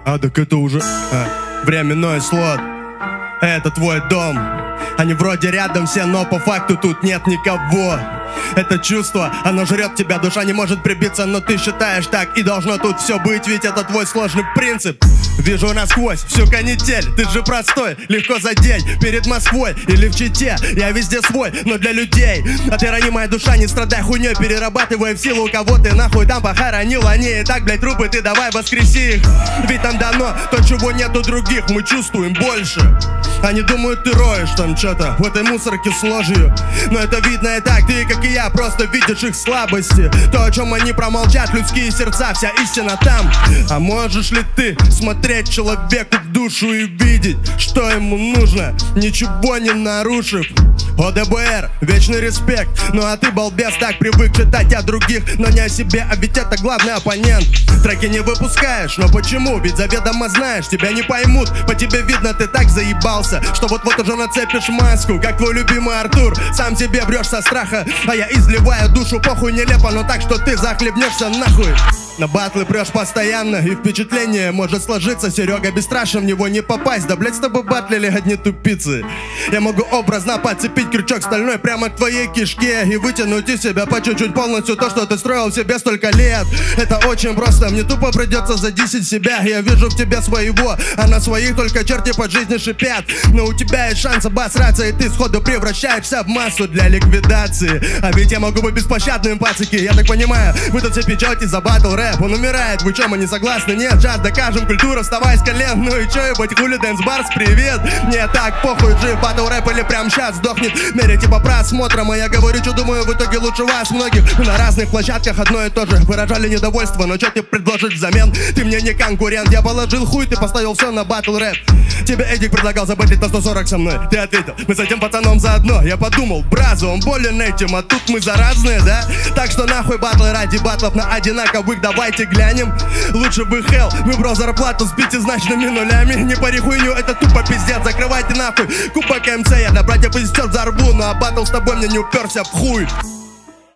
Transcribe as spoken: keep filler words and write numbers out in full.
А, так это уже а, временной слот. Это твой дом. Они вроде рядом все, но по факту тут нет никого. Это чувство, оно жрет тебя, душа не может прибиться, но ты считаешь так, и должно тут все быть, ведь это твой сложный принцип. Вижу насквозь всю канитель, ты же простой, легко задеть перед Москвой или в Чите. Я везде свой, но для людей. А ты ранимая душа, не страдай хуйней, перерабатывая в силу, у кого ты нахуй там похоронил. Они и так, блять, трупы, ты давай воскреси их. Ведь там дано то, чего нет у других, мы чувствуем больше. Они думают, ты роешь там что-то в этой мусорке с ложью, но это видно и так, ты как и я, просто видишь их слабости. То, о чем они промолчат, людские сердца, вся истина там. А можешь ли ты смотреть человеку в душу и видеть, что ему нужно, ничего не нарушив? О дэ бэ эр, вечный респект. Ну а ты, балбес, так привык читать о других, но не о себе, а ведь это главный оппонент. Треки не выпускаешь, но почему? Ведь заведомо знаешь, тебя не поймут. По тебе видно, ты так заебался, что вот-вот уже нацепишь маску, как твой любимый Артур. Сам себе врешь со страха, а я изливаю душу, похуй нелепо, но так, что ты захлебнешься нахуй. На батлы прешь постоянно, и впечатление может сложиться. Серега бесстрашен, в него не попасть. Да, блять, с тобой батлили одни тупицы. Я могу образно подцепить крючок стальной прямо к твоей кишке и вытянуть из себя по чуть-чуть полностью то, что ты строил себе столько лет. Это очень просто, мне тупо придется задисить себя. Я вижу в тебе своего, а на своих только черти по жизни шипят. Но у тебя есть шанс обосраться, и ты сходу превращаешься в массу для ликвидации. А ведь я могу быть беспощадным, пацаки. Я так понимаю, вы тут все печете за батл рэп. Он умирает, вы чем, мы не согласны? Нет, джаз, докажем, культура, вставай с колен. Ну и чё, ебать, хули, дэнс барс, привет. Не так, похуй, жив батл рэп или прям сейчас сдохнет. Мерите по просмотрам, а я говорю, что думаю, в итоге лучше вас многих. На разных площадках одно и то же, выражали недовольство, но чё тебе предложить взамен? Ты мне не конкурент, я положил хуй, ты поставил все на батл рэп. Тебе Эдик предлагал забытлить на сто сорок со мной. Ты ответил, мы с этим пацаном заодно. Я подумал, браза, он болен этим, а тут мы заразные, да? Так что нахуй батлы ради батлов на одинаковых, давайте глянем. Лучше бы хелл, мы бро зарплату сбите значными нулями. Не пари хуйню, это тупо пиздец, закрывайте нахуй. Кубок эм цэ, я для братьев и сестер взорву, ну а батл с тобой мне не уперся в хуй.